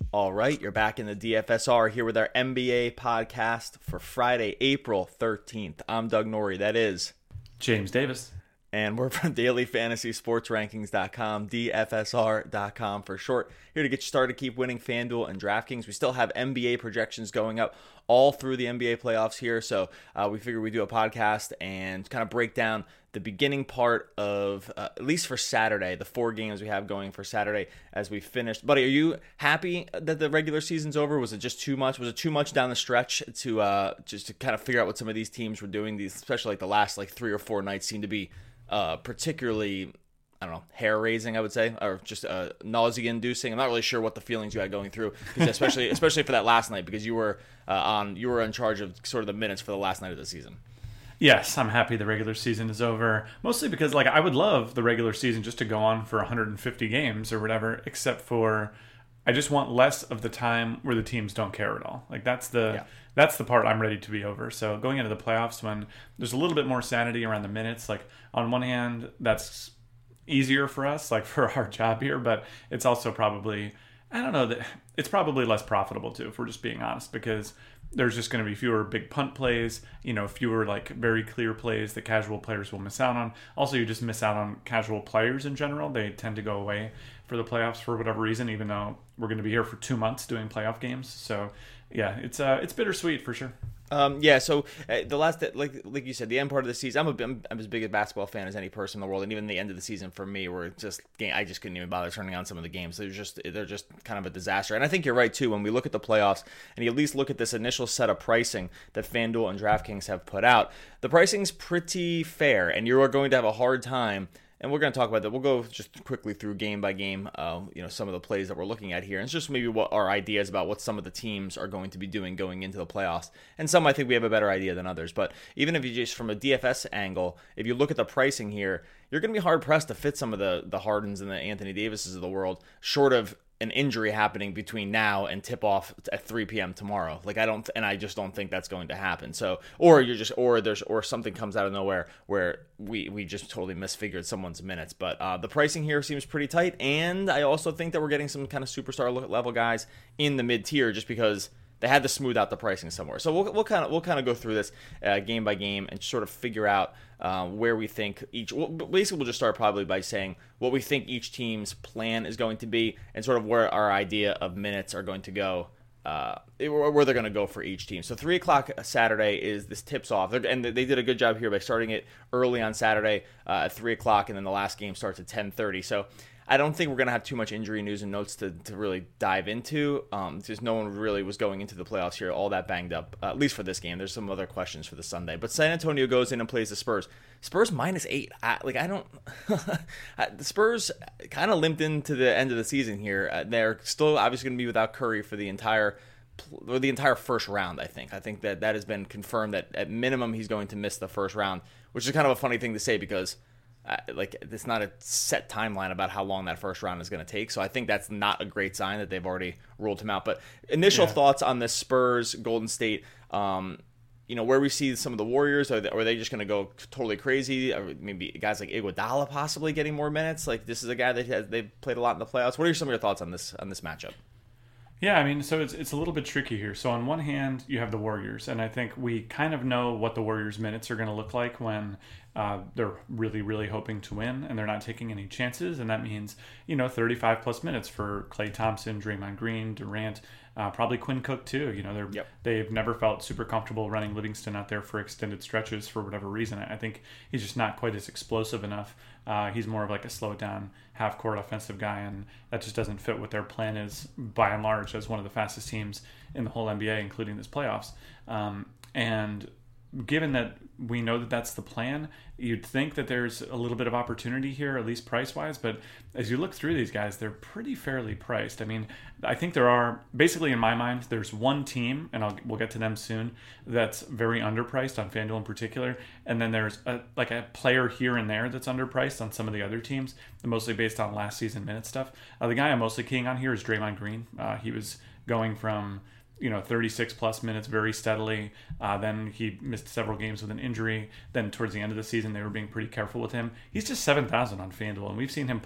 All right, you're back in the DFSR here with our NBA podcast for Friday, April 13th. I'm Doug Norrie, that is. James Davis. And we're from dailyfantasysportsrankings.com, DFSR.com for short. Here to get you started, keep winning FanDuel and DraftKings. We still have NBA projections going up all through the NBA playoffs here. So we figured we'd do a podcast and kind of break down the beginning part of, at least for Saturday, the 4 games we have going for Saturday as we finished. Buddy, are you happy that the regular season's over? Was it just too much? Was it too much down the stretch to just to kind of figure out what some of these teams were doing? These, especially like the last 3 or 4 nights, seem to be particularly, I don't know, hair-raising, I would say, or just nausea-inducing. I'm not really sure what the feelings you had going through, especially for that last night, because you were in charge of sort of the minutes for the last night of the season. Yes, I'm happy the regular season is over, mostly because I would love the regular season just to go on for 150 games or whatever, except for I just want less of the time where the teams don't care at all. That's the part I'm ready to be over. So going into the playoffs when there's a little bit more sanity around the minutes, on one hand, that's easier for us, for our job here, but it's also probably, I don't know, that it's probably less profitable too, if we're just being honest, because there's just going to be fewer big punt plays, fewer very clear plays that casual players will miss out on. Also, you just miss out on casual players in general. They tend to go away for the playoffs for whatever reason, even though we're going to be here for 2 months doing playoff games. So yeah, it's bittersweet for sure. So the last, like you said, the end part of the season, I'm as big a basketball fan as any person in the world, and even the end of the season for me, where I just couldn't even bother turning on some of the games. They're just kind of a disaster. And I think you're right too. When we look at the playoffs, and you at least look at this initial set of pricing that FanDuel and DraftKings have put out, the pricing's pretty fair, and you are going to have a hard time. And we're going to talk about that. We'll go just quickly through game by game, some of the plays that we're looking at here. And it's just maybe what our ideas about what some of the teams are going to be doing going into the playoffs. And some I think we have a better idea than others. But even if you just from a DFS angle, if you look at the pricing here, you're going to be hard-pressed to fit some of the Hardens and the Anthony Davises of the world, short of an injury happening between now and tip-off at 3 p.m. tomorrow. I just don't think that's going to happen. So, or something comes out of nowhere where we just totally misfigured someone's minutes. But the pricing here seems pretty tight, and I also think that we're getting some kind of superstar level guys in the mid-tier just because they had to smooth out the pricing somewhere. So we'll kind of go through this game by game and sort of figure out where we think basically we'll just start probably by saying what we think each team's plan is going to be and sort of where our idea of minutes are going to go, where they're going to go for each team. So 3 o'clock Saturday is this tips off, and they did a good job here by starting it early on Saturday at 3 o'clock, and then the last game starts at 10:30. So I don't think we're going to have too much injury news and notes to really dive into. Just no one really was going into the playoffs here all that banged up, at least for this game. There's some other questions for the Sunday. But San Antonio goes in and plays the Spurs. Spurs -8. The Spurs kind of limped into the end of the season here. They're still obviously going to be without Curry for the entire first round, I think. I think that has been confirmed that at minimum he's going to miss the first round, which is kind of a funny thing to say because it's not a set timeline about how long that first round is going to take. So I think that's not a great sign that they've already ruled him out. But initial thoughts on the Spurs, Golden State, where we see some of the Warriors, are they just going to go totally crazy? Or maybe guys like Iguodala possibly getting more minutes. This is a guy that they've played a lot in the playoffs. What are some of your thoughts on this matchup? Yeah, so it's a little bit tricky here. So on one hand, you have the Warriors, and I think we kind of know what the Warriors' minutes are going to look like when they're really, really hoping to win, and they're not taking any chances, and that means 35-plus minutes for Klay Thompson, Draymond Green, Durant, probably Quinn Cook too. They've never felt super comfortable running Livingston out there for extended stretches for whatever reason. I think he's just not quite as explosive enough. He's more of a slow down half-court offensive guy, and that just doesn't fit what their plan is by and large as one of the fastest teams in the whole NBA, including this playoffs. And given that we know that that's the plan, you'd think that there's a little bit of opportunity here, at least price-wise. But as you look through these guys, they're pretty fairly priced. I think there are, basically in my mind, there's one team, and we'll get to them soon, that's very underpriced on FanDuel in particular. And then there's a player here and there that's underpriced on some of the other teams, mostly based on last season minute stuff. The guy I'm mostly keying on here is Draymond Green. He was going from 36 plus minutes very steadily. Then he missed several games with an injury. Then towards the end of the season, they were being pretty careful with him. He's just 7,000 on FanDuel, and we've seen him push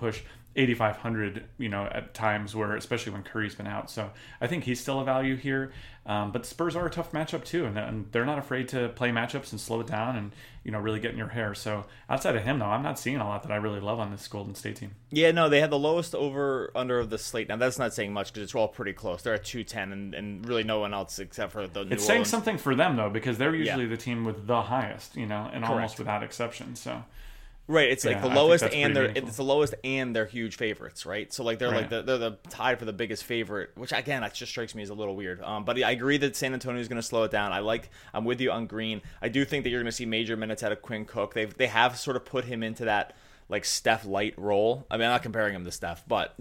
8,500, at times where, especially when Curry's been out. So I think he's still a value here. But Spurs are a tough matchup too, and they're not afraid to play matchups and slow it down and, really get in your hair. So outside of him, though, I'm not seeing a lot that I really love on this Golden State team. Yeah, no, they have the lowest over-under of the slate. Now, that's not saying much because it's all pretty close. They're at 210, and really no one else except for the New It's saying Orleans. something for them, though, because they're usually the team with the highest, and Correct. almost without exception. So Right, it's like Yeah, the I lowest think that's and pretty they're meaningful. it's the lowest and they're huge favorites, right? So like they're Right. they're the tied for the biggest favorite, which again that just strikes me as a little weird. But I agree that San Antonio is going to slow it down. I'm with you on Green. I do think that you're going to see major minutes out of Quinn Cook. They have sort of put him into that like Steph light role. I mean, I'm not comparing him to Steph, but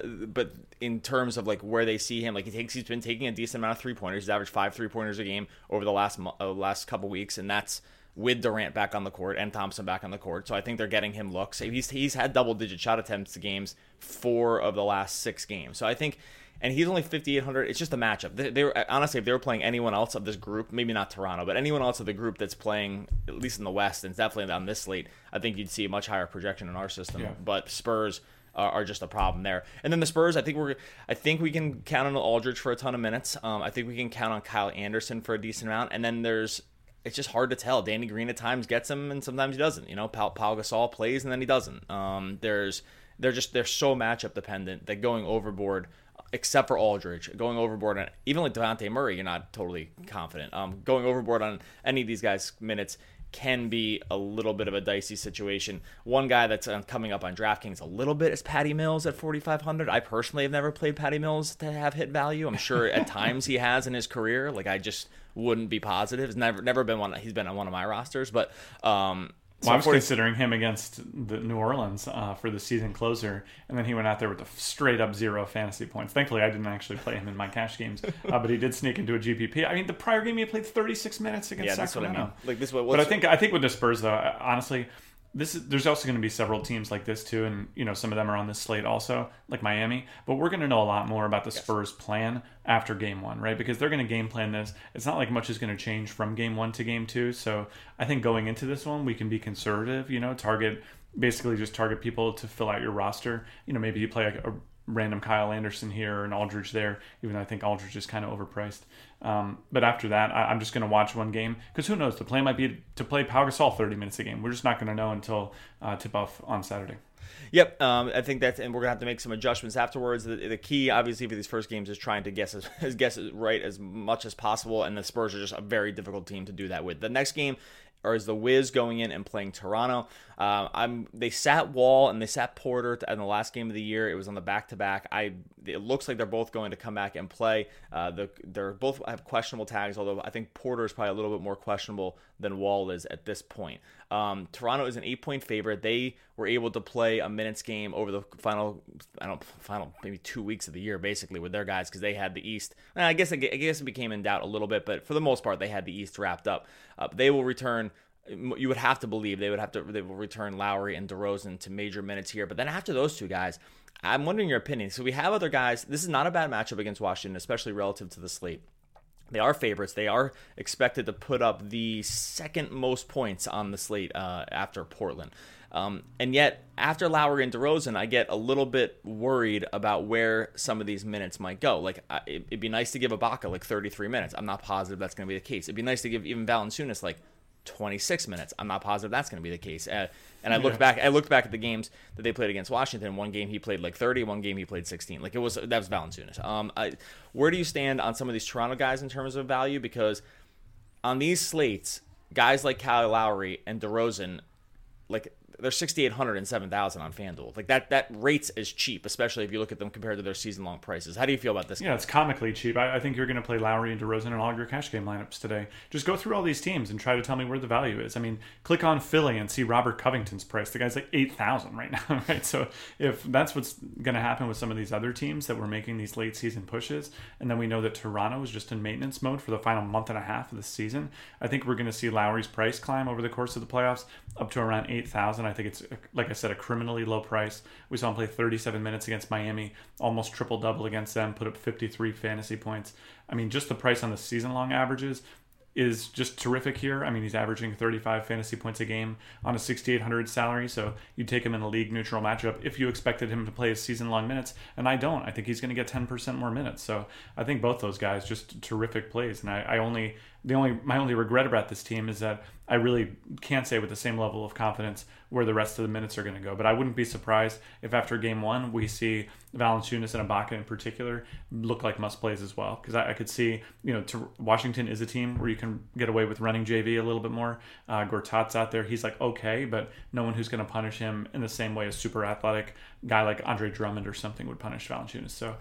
in terms of like where they see him, like he's been taking a decent amount of 3-pointers. He's averaged 5 3-pointers a game over the last couple weeks, and that's with Durant back on the court and Thompson back on the court. So I think they're getting him looks. He's had double-digit shot attempts to games 4 of the last 6 games. So I think, and he's only 5,800. It's just a matchup. They were, honestly, if they were playing anyone else of this group, maybe not Toronto, but anyone else of the group that's playing, at least in the West, and definitely on this slate, I think you'd see a much higher projection in our system. Yeah. But Spurs are just a problem there. And then the Spurs, I think we can count on Aldridge for a ton of minutes. I think we can count on Kyle Anderson for a decent amount. And then it's just hard to tell. Danny Green at times gets him, and sometimes he doesn't. Pau Gasol plays, and then he doesn't. They're so matchup dependent that going overboard, except for Aldridge, going overboard on even like Devontae Murray, you're not totally confident. Going overboard on any of these guys' minutes can be a little bit of a dicey situation. One guy that's coming up on DraftKings a little bit is Patty Mills at 4,500. I personally have never played Patty Mills to have hit value. I'm sure at times he has in his career. Like I just wouldn't be positive. It's never been one. He's been on one of my rosters, but I was considering him against the New Orleans for the season closer, and then he went out there with a straight up 0 fantasy points. Thankfully, I didn't actually play him in my cash games, but he did sneak into a GPP. I mean, the prior game he played 36 minutes against Sacramento. That's what I mean. Like this, but I think with the Spurs though, honestly, there's also going to be several teams like this too, and some of them are on this slate also, like Miami. But we're going to know a lot more about the Spurs' plan after Game 1, right? Because they're going to game plan this. It's not like much is going to change from Game 1 to Game 2. So I think going into this one, we can be conservative. Basically just target people to fill out your roster. Maybe you play a random Kyle Anderson here or an Aldridge there, even though I think Aldridge is kind of overpriced. But after that, I'm just going to watch one game because who knows? The plan might be to play Pau Gasol 30 minutes a game. We're just not going to know until tip-off on Saturday. Yep, I think and we're gonna have to make some adjustments afterwards. The key, obviously, for these first games is trying to guess it right as much as possible, and the Spurs are just a very difficult team to do that with. The next game is the Wiz going in and playing Toronto. They sat Wall and they sat Porter in the last game of the year. It was on the back-to-back. It looks like they're both going to come back and play. They're both have questionable tags, although I think Porter is probably a little bit more questionable than Wall is at this point. Toronto is an 8-point favorite. They were able to play a minutes game over the final maybe 2 weeks of the year, basically, with their guys because they had the East. I guess it became in doubt a little bit, but for the most part, they had the East wrapped up. They will return. You would have to believe they will return Lowry and DeRozan to major minutes here. But then after those two guys, I'm wondering your opinion. So we have other guys. This is not a bad matchup against Washington, especially relative to the slate. They are favorites. They are expected to put up the second most points on the slate after Portland. And yet, after Lowry and DeRozan, I get a little bit worried about where some of these minutes might go. Like, it'd be nice to give Ibaka like 33 minutes. I'm not positive that's going to be the case. It'd be nice to give even Valanciunas like 26 minutes. I'm not positive that's going to be the case. And I looked back at the games that they played against Washington. One game he played like 30, one game he played 16. That was Valanciunas. Where do you stand on some of these Toronto guys in terms of value? Because on these slates, guys like Kyle Lowry and DeRozan, like they're 6,800 and 7,000 on FanDuel. Like that rates as cheap, especially if you look at them compared to their season-long prices. How do you feel about this? Yeah, it's comically cheap. I think you're going to play Lowry and DeRozan in all of your cash game lineups today. Just go through all these teams and try to tell me where the value is. I mean, click on Philly and see Robert Covington's price. The guy's like 8,000 right now, right? So if that's what's going to happen with some of these other teams that were making these late season pushes, and then we know that Toronto is just in maintenance mode for the final month and a half of the season, I think we're going to see Lowry's price climb over the course of the playoffs up to around 8,000. I think it's, like I said, a criminally low price. We saw him play 37 minutes against Miami, almost triple-double against them, put up 53 fantasy points. I mean, just the price on the season-long averages, is just terrific here. I mean, he's averaging 35 fantasy points a game on a 6,800 salary, so you take him in a league neutral matchup if you expected him to play his season-long minutes, and I don't. I think he's going to get 10% more minutes, so I think both those guys just terrific plays, and my only regret about this team is that I really can't say with the same level of confidence where the rest of the minutes are going to go. But I wouldn't be surprised if after game one we see Valanciunas and Ibaka in particular look like must plays as well. Because I could see, Washington is a team where you can get away with running JV a little bit more. Gortat's out there. He's like okay, but no one who's going to punish him in the same way a super athletic guy like Andre Drummond or something would punish Valanciunas. So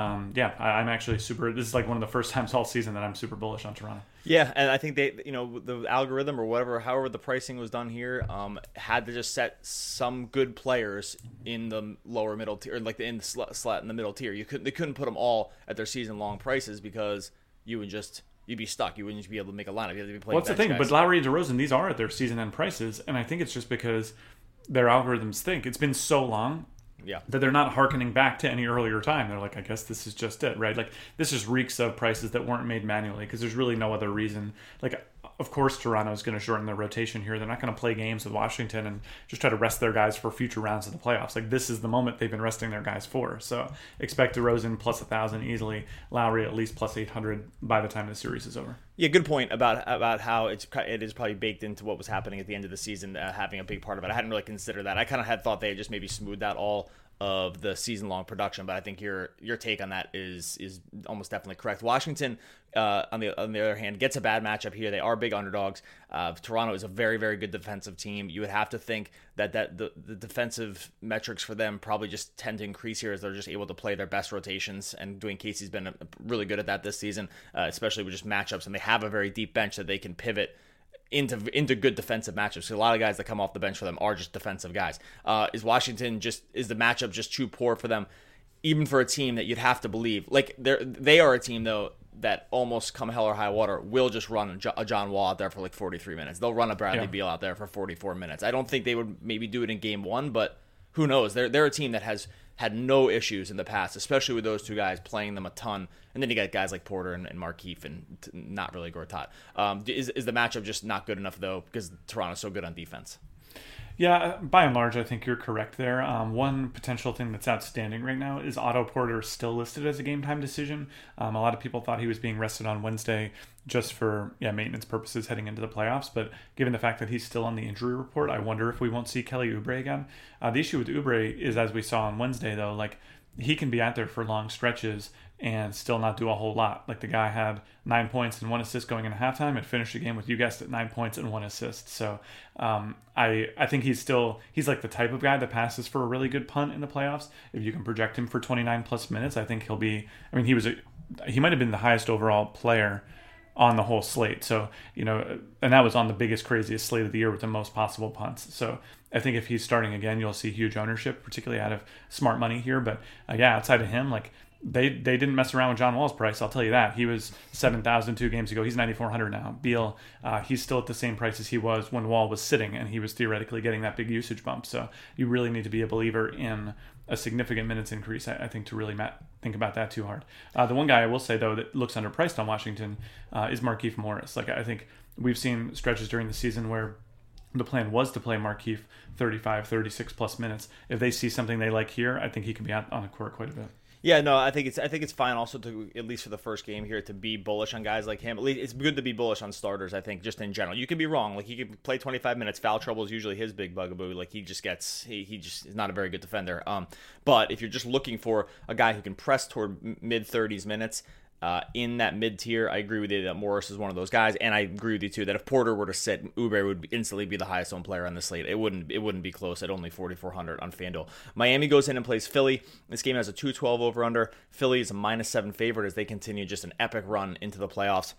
I'm actually this is like one of the first times all season that I'm super bullish on Toronto. Yeah, and I think they, the algorithm or however the pricing was done here, had to just set some good players in the lower middle tier, or like in the slot in the middle tier. They couldn't put them all at their season long prices because you'd be stuck. You wouldn't be able to make a lineup. You have to be playing. What's the thing? Guys. But Lowry and DeRozan, these are at their season end prices, and I think it's just because their algorithms think it's been so long. Yeah. That they're not hearkening back to any earlier time. They're like, I guess this is just it, right? Like, this just reeks of prices that weren't made manually because there's really no other reason. Like, of course, Toronto is going to shorten their rotation here. They're not going to play games with Washington and just try to rest their guys for future rounds of the playoffs. Like, this is the moment they've been resting their guys for. So, expect DeRozan plus 1,000 easily, Lowry at least plus 800 by the time the series is over. Yeah, good point about how it is probably baked into what was happening at the end of the season, having a big part of it. I hadn't really considered that. I kind of had thought they had just maybe smoothed out all of the season-long production, but I think your take on that is almost definitely correct. Washington, on the other hand, gets a bad matchup here. They are big underdogs. Toronto is a very, very good defensive team. You would have to think that the defensive metrics for them probably just tend to increase here as they're just able to play their best rotations, and Dwayne Casey's been really good at that this season, especially with just matchups, and they have a very deep bench that they can pivot into good defensive matchups. So a lot of guys that come off the bench for them are just defensive guys. Is the matchup just too poor for them, even for a team that you'd have to believe? Like they are a team though that almost come hell or high water will just run a John Wall out there for like 43 minutes. They'll run a Bradley Beal out there for 44 minutes. I don't think they would maybe do it in game one, but who knows? They're a team that has had no issues in the past, especially with those two guys playing them a ton. And then you got guys like Porter and Markieff and not really Gortat. Is the matchup just not good enough, though, because Toronto's so good on defense? Yeah, by and large, I think you're correct there. One potential thing that's outstanding right now is Otto Porter still listed as a game time decision. A lot of people thought he was being rested on Wednesday just for maintenance purposes heading into the playoffs. But given the fact that he's still on the injury report, I wonder if we won't see Kelly Oubre again. The issue with Oubre is, as we saw on Wednesday, though, like he can be out there for long stretches and still not do a whole lot. Like the guy had 9 points and 1 assist going into halftime and finished the game with, you guessed it, 9 points and 1 assist. So I think he's like the type of guy that passes for a really good punt in the playoffs. If you can project him for 29 plus minutes, I think he'll be, he might have been the highest overall player on the whole slate. So, and that was on the biggest, craziest slate of the year with the most possible punts. So I think if he's starting again, you'll see huge ownership, particularly out of smart money here. But outside of him, like, They didn't mess around with John Wall's price, I'll tell you that. He was $7,000 2 games ago. He's $9,400 now. Beal, he's still at the same price as he was when Wall was sitting, and he was theoretically getting that big usage bump. So you really need to be a believer in a significant minutes increase, I think, to really think about that too hard. The one guy I will say, though, that looks underpriced on Washington is Markieff Morris. Like, I think we've seen stretches during the season where the plan was to play Markieff 35, 36 plus minutes. If they see something they like here, I think he can be out on the court quite a bit. Yeah, no, I think it's fine also to, at least for the first game here, to be bullish on guys like him. At least it's good to be bullish on starters, I think, just in general. You can be wrong. Like, he could play 25 minutes. Foul trouble is usually his big bugaboo. Like, he just is not a very good defender. But if you're just looking for a guy who can press toward mid-30s minutes, in that mid-tier, I agree with you that Morris is one of those guys, and I agree with you too that if Porter were to sit, Oubre would instantly be the highest owned player on the slate. It wouldn't be close at only 4,400 on FanDuel. Miami goes in and plays Philly. This game has a 212 over/under. Philly is a -7 favorite as they continue just an epic run into the playoffs.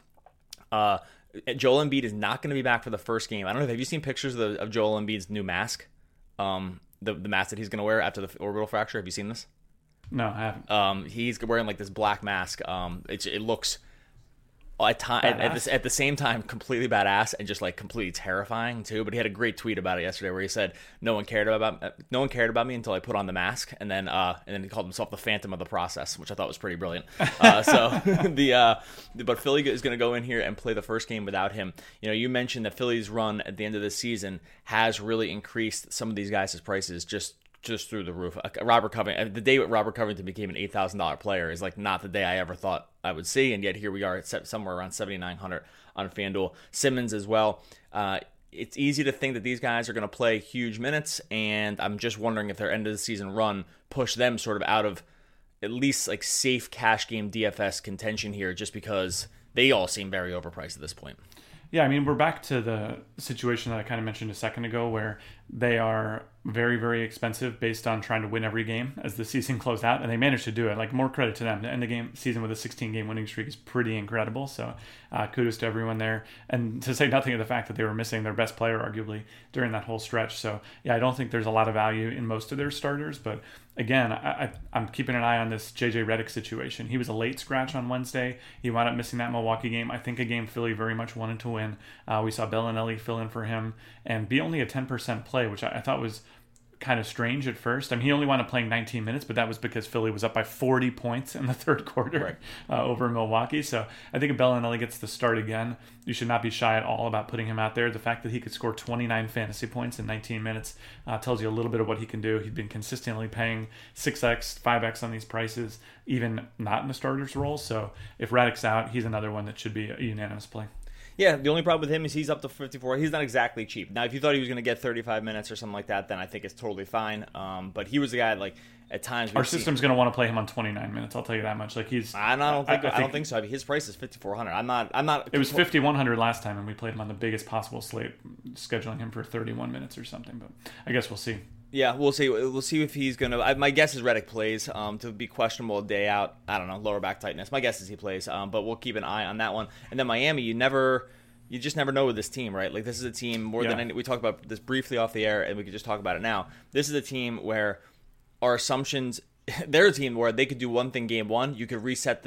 Joel Embiid is not going to be back for the first game. I don't know. Have you seen pictures of Joel Embiid's new mask? The mask that he's going to wear after the orbital fracture. Have you seen this? No, I haven't. He's wearing like this black mask. It looks at the same time completely badass and just like completely terrifying too. But he had a great tweet about it yesterday where he said no one cared about me until I put on the mask, and then he called himself the Phantom of the Process, which I thought was pretty brilliant. But Philly is going to go in here and play the first game without him. You mentioned that Philly's run at the end of the season has really increased some of these guys' prices just through the roof. Robert Covington, the day Robert Covington became an $8,000 player is like not the day I ever thought I would see, and yet here we are at somewhere around 7,900 on FanDuel. Simmons as well. It's easy to think that these guys are going to play huge minutes, and I'm just wondering if their end of the season run pushed them sort of out of at least like safe cash game DFS contention here, just because they all seem very overpriced at this point. Yeah, I mean, we're back to the situation that I kind of mentioned a second ago where they are very, very expensive based on trying to win every game as the season closed out, and they managed to do it. Like, more credit to them. To end the season with a 16-game winning streak is pretty incredible, so kudos to everyone there. And to say nothing of the fact that they were missing their best player, arguably, during that whole stretch. So, yeah, I don't think there's a lot of value in most of their starters, but again, I'm keeping an eye on this JJ Redick situation. He was a late scratch on Wednesday. He wound up missing that Milwaukee game. I think a game Philly very much wanted to win. We saw Bellinelli fill in for him and be only a 10% play, which I thought was kind of strange at first. I mean, he only wound up playing 19 minutes, but that was because Philly was up by 40 points in the third quarter over Milwaukee. So I think if Bellinelli gets the start again, you should not be shy at all about putting him out there. The fact that he could score 29 fantasy points in 19 minutes tells you a little bit of what he can do. He's been consistently paying 6x, 5x on these prices, even not in the starter's role. So if Redick's out, he's another one that should be a unanimous play. Yeah, the only problem with him is he's up to 54. He's not exactly cheap. Now, if you thought he was going to get 35 minutes or something like that, then I think it's totally fine. But he was the guy, like, at times... Our system's going to want to play him on 29 minutes, I'll tell you that much. Like, he's... I don't think so. I mean, his price is 5,400. I'm not... It was 5,100 last time, and we played him on the biggest possible slate, scheduling him for 31 minutes or something. But I guess we'll see. Yeah, we'll see. We'll see if he's going to... My guess is Redick plays. To be questionable a day out, I don't know, lower back tightness. My guess is he plays, but we'll keep an eye on that one. And then Miami, you just never know with this team, right? Like, this is a team more than any... We talked about this briefly off the air, and we could just talk about it now. This is a team where our assumptions... They're a team where they could do one thing game one, you could reset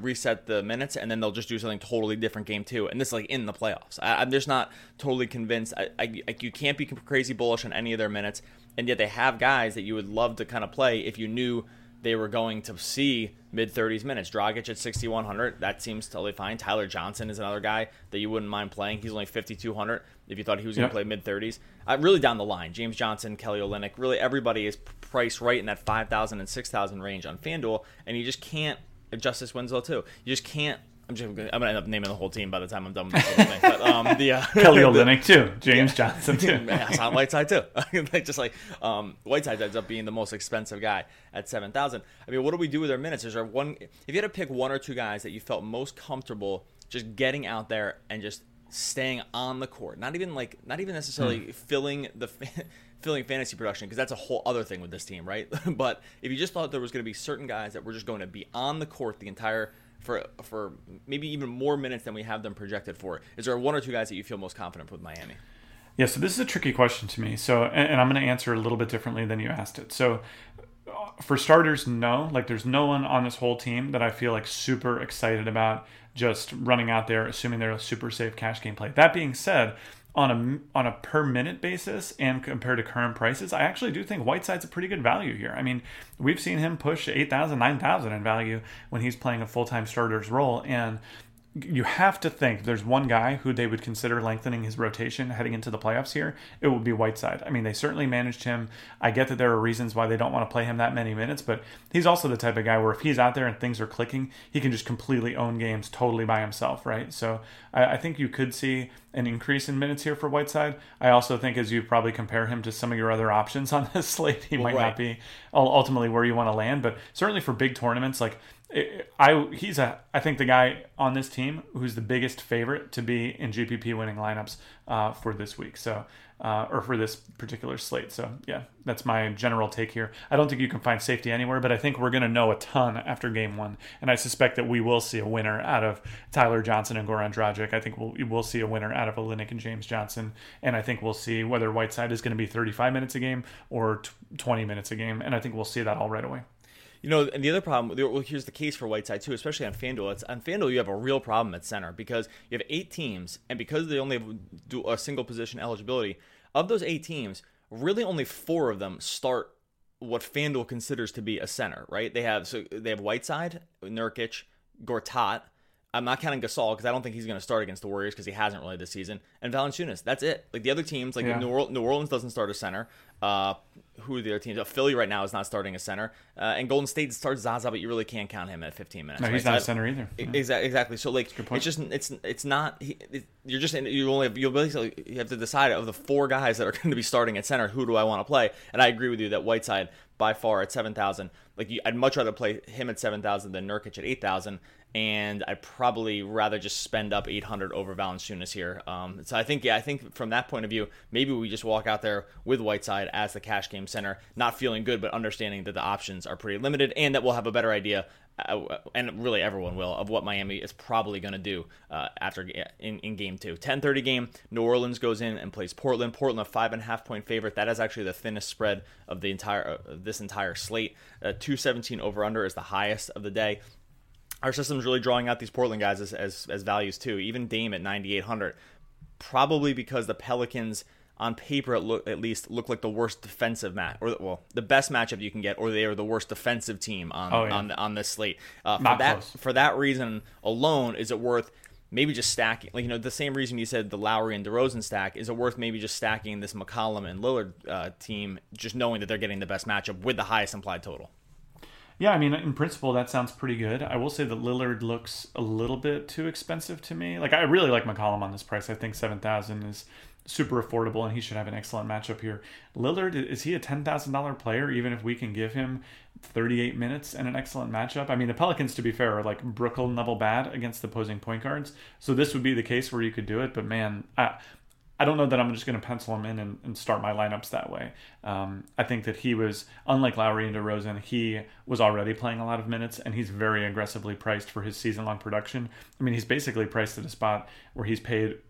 the minutes, and then they'll just do something totally different game two. And this is like in the playoffs. I'm just not totally convinced. You can't be crazy bullish on any of their minutes, and yet they have guys that you would love to kind of play if you knew they were going to see mid-30s minutes. Dragic at 6,100, that seems totally fine. Tyler Johnson is another guy that you wouldn't mind playing. He's only 5,200 if you thought he was going to play mid-30s. Really down the line, James Johnson, Kelly Olynyk, really everybody is priced right in that 5,000 and 6,000 range on FanDuel, and you just can't... Justice Winslow too. You just can't... I'm going to end up naming the whole team by the time I'm done with this whole thing. But, Kelly Olynyk too. James Johnson too. Hassan Whiteside too. Whiteside ends up being the most expensive guy at 7,000. I mean, what do we do with our minutes? Is there one? If you had to pick one or two guys that you felt most comfortable just getting out there and just staying on the court, not even necessarily filling fantasy production, because that's a whole other thing with this team, right? But if you just thought there was going to be certain guys that were just going to be on the court the entire for maybe even more minutes than we have them projected for, is there one or two guys that you feel most confident with Miami? Yeah, so this is a tricky question to me. So, and I'm going to answer a little bit differently than you asked it. So, for starters, no. Like, there's no one on this whole team that I feel like super excited about just running out there, assuming they're a super safe cash game play. That being said, on a per minute basis and compared to current prices, I actually do think Whiteside's a pretty good value here. I mean, we've seen him push 8,000, 9,000 in value when he's playing a full-time starter's role, and you have to think there's one guy who they would consider lengthening his rotation heading into the playoffs here. It would be Whiteside. I mean, they certainly managed him. I get that there are reasons why they don't want to play him that many minutes, but he's also the type of guy where if he's out there and things are clicking, he can just completely own games totally by himself, right? So I think you could see an increase in minutes here for Whiteside. I also think as you probably compare him to some of your other options on this slate, he might not be ultimately where you want to land, but certainly for big tournaments, like he's I think the guy on this team who's the biggest favorite to be in GPP winning lineups for this week. So or for this particular slate. So yeah, that's my general take here. I don't think you can find safety anywhere, but I think we're going to know a ton after game one, and I suspect that we will see a winner out of Tyler Johnson and Goran Dragic. I think we'll see a winner out of Olynyk and James Johnson, and I think we'll see whether Whiteside is going to be 35 minutes a game or 20 minutes a game, and I think we'll see that all right away. And the other problem, well, here's the case for Whiteside too, especially on FanDuel. On FanDuel, you have a real problem at center because you have 8 teams, and because they only do a single position eligibility, of those 8 teams, really only 4 of them start what FanDuel considers to be a center, right? They have Whiteside, Nurkic, Gortat. I'm not counting Gasol because I don't think he's going to start against the Warriors because he hasn't really this season. And Valanciunas, that's it. Like the other teams, like New Orleans doesn't start a center. Who are the other teams? Philly right now is not starting a center, and Golden State starts Zaza, but you really can't count him at 15 minutes. No, he's not a center either. Exactly. So like, it's just it's not. You're just you basically have to decide of the 4 guys that are going to be starting at center, who do I want to play? And I agree with you that Whiteside by far at 7,000. Like I'd much rather play him at 7,000 than Nurkic at 8,000. And I'd probably rather just spend up 800 over Valanciunas here. So I think from that point of view, maybe we just walk out there with Whiteside as the cash game center, not feeling good, but understanding that the options are pretty limited and that we'll have a better idea, and really everyone will, of what Miami is probably going to do after in game 2. 10:30 game, New Orleans goes in and plays Portland. Portland a 5.5 point favorite. That is actually the thinnest spread of the this entire slate. 217 over under is the highest of the day. Our system's really drawing out these Portland guys as values too. Even Dame at 9,800, probably because the Pelicans on paper at least look like the worst defensive match, or the best matchup you can get, or they are the worst defensive team on this slate. For that reason alone, is it worth maybe just stacking? The same reason you said the Lowry and DeRozan stack, is it worth maybe just stacking this McCollum and Lillard team, just knowing that they're getting the best matchup with the highest implied total? Yeah, I mean, in principle, that sounds pretty good. I will say that Lillard looks a little bit too expensive to me. Like, I really like McCollum on this price. I think 7,000 is super affordable, and he should have an excellent matchup here. Lillard, is he a $10,000 player, even if we can give him 38 minutes and an excellent matchup? I mean, the Pelicans, to be fair, are like Brooklyn level bad against the opposing point guards. So this would be the case where you could do it. But, man, I don't know that I'm just going to pencil him in and start my lineups that way. I think that he was, unlike Lowry and DeRozan, he was already playing a lot of minutes, and he's very aggressively priced for his season-long production. I mean, he's basically priced at a spot where he's paid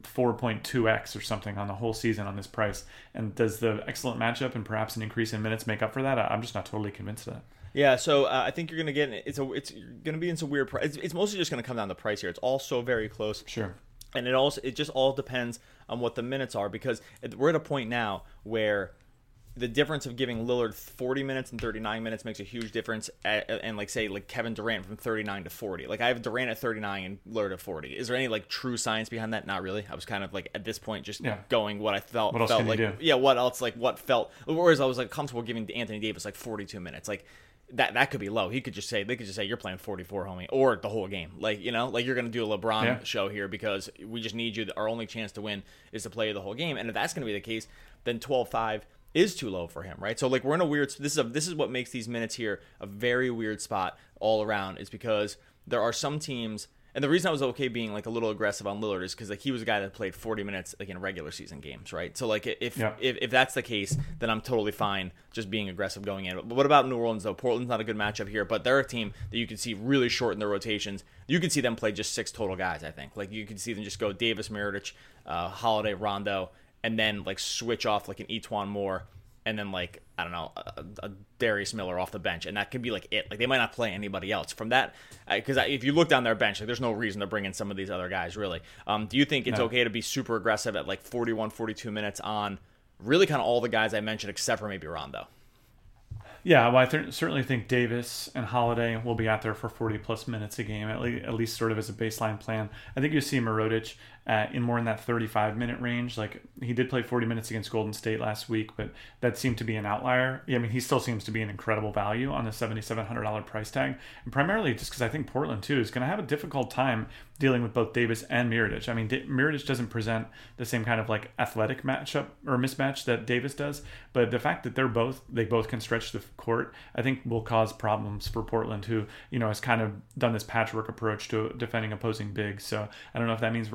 4.2x or something on the whole season on this price. And does the excellent matchup and perhaps an increase in minutes make up for that? I'm just not totally convinced of that. Yeah, so I think you're going to get it's going to be in some weird price. It's mostly just going to come down to price here. It's all so very close. Sure. And it just all depends on what the minutes are, because we're at a point now where the difference of giving Lillard 40 minutes and 39 minutes makes a huge difference. And like Kevin Durant from 39 to 40. Like I have Durant at 39 and Lillard at 40. Is there any like true science behind that? Not really. I was kind of like at this point just going what I felt. What else can like, you do? Yeah, what else? Like what felt. Whereas I was like comfortable giving Anthony Davis like 42 minutes. Like that could be low. They could just say you're playing 44, homie, or the whole game. Like you're going to do a LeBron show here because we just need you. Our only chance to win is to play the whole game. And if that's going to be the case, then 12.5 is too low for him, right? So like we're in a weird. This is what makes these minutes here a very weird spot all around, is because there are some teams. And the reason I was okay being like a little aggressive on Lillard is because like he was a guy that played 40 minutes like in regular season games, right? So like if that's the case, then I'm totally fine just being aggressive going in. But what about New Orleans though? Portland's not a good matchup here, but they're a team that you could see really shorten their rotations. You could see them play just 6 total guys. I think like you could see them just go Davis, Mirotic, Holiday, Rondo, and then like switch off like an Etuan Moore. And then, like, I don't know, a Darius Miller off the bench. And that could be, like, it. Like, they might not play anybody else. From that, because if you look down their bench, like, there's no reason to bring in some of these other guys, really. Do you think it's okay to be super aggressive at, like, 41, 42 minutes on really kind of all the guys I mentioned except for maybe Rondo? Yeah, well, I certainly think Davis and Holiday will be out there for 40-plus minutes a game, at least sort of as a baseline plan. I think you see Mirotic in more in that 35-minute range. Like, he did play 40 minutes against Golden State last week, but that seemed to be an outlier. I mean, he still seems to be an incredible value on the $7,700 price tag, and primarily just because I think Portland, too, is going to have a difficult time dealing with both Davis and Mirotic. I mean, Mirotic doesn't present the same kind of like athletic matchup or mismatch that Davis does, but the fact that they both can stretch the court, I think will cause problems for Portland, who has kind of done this patchwork approach to defending opposing bigs. So I don't know if that means we're going to see a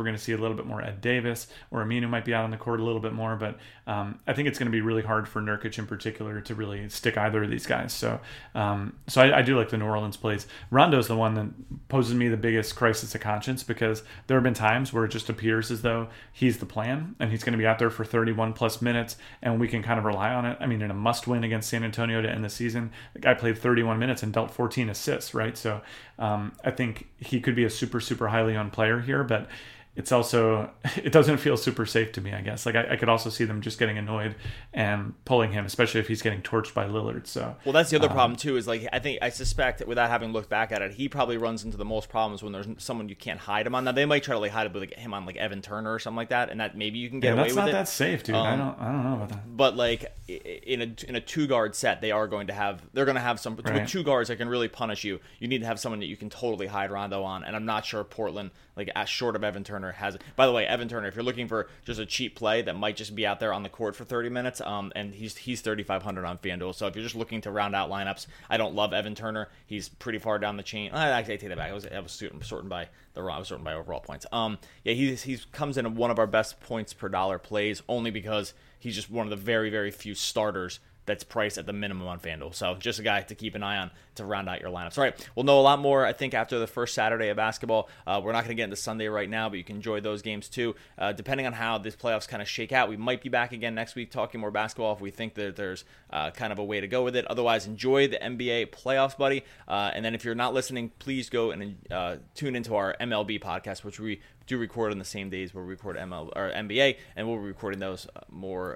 little bit more Ed Davis, or Aminu might be out on the court a little bit more. But I think it's going to be really hard for Nurkic in particular to really stick either of these guys. So I do like the New Orleans plays. Rondo's the one that poses me the biggest crisis of conscience, because there have been times where it just appears as though he's the plan and he's going to be out there for 31 plus minutes and we can kind of rely on it. I mean, in a must-win against San Antonio to end the season, the guy played 31 minutes and dealt 14 assists, right? So I think he could be a super, super highly owned player here, but it's also, it doesn't feel super safe to me, I guess. Like I could also see them just getting annoyed and pulling him, especially if he's getting torched by Lillard. So well, that's the other problem too, is like I suspect that without having looked back at it, he probably runs into the most problems when there's someone you can't hide him on. Now they might try to like hide him on like Evan Turner or something like that, and that maybe you can get away with it. That's not that safe, dude. I don't know about that. But like in a 2-guard set, they're going to have some with 2 guards that can really punish you. You need to have someone that you can totally hide Rondo on, and I'm not sure Portland, like as short of Evan Turner, has it. By the way, Evan Turner, if you're looking for just a cheap play that might just be out there on the court for 30 minutes, and he's 3,500 on FanDuel. So if you're just looking to round out lineups, I don't love Evan Turner. He's pretty far down the chain. Actually, I take that back. I was sorting by overall points. He's comes in one of our best points per dollar plays, only because he's just one of the very, very few starters that's priced at the minimum on FanDuel. So just a guy to keep an eye on to round out your lineups. All right, we'll know a lot more, I think, after the first Saturday of basketball. We're not going to get into Sunday right now, but you can enjoy those games too. Depending on how this playoffs kind of shake out, we might be back again next week talking more basketball if we think that there's kind of a way to go with it. Otherwise, enjoy the NBA playoffs, buddy. And then if you're not listening, please go and tune into our MLB podcast, which we do record on the same days where we record NBA, and we'll be recording those more...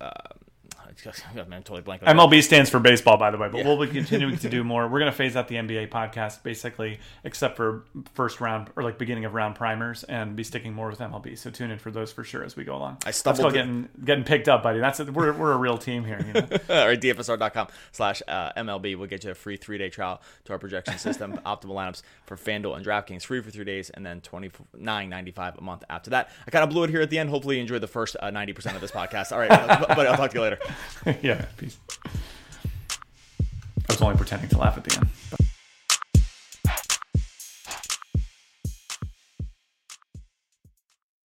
Man, totally blank. MLB stands for baseball, by the way, but we'll be continuing to do more. We're going to phase out the NBA podcast, basically, except for first round or like beginning of round primers, and be sticking more with MLB. So tune in for those for sure as we go along. That's called getting picked up, buddy. We're a real team here. You know? All right, DFSR.com/MLB will get you a free 3-day trial to our projection system, optimal lineups for FanDuel and DraftKings, free for 3 days, and then $29.95 a month after that. I kind of blew it here at the end. Hopefully you enjoyed the first 90% of this podcast. All right, buddy, I'll talk to you later. Yeah, peace. I was only pretending to laugh at the end. But.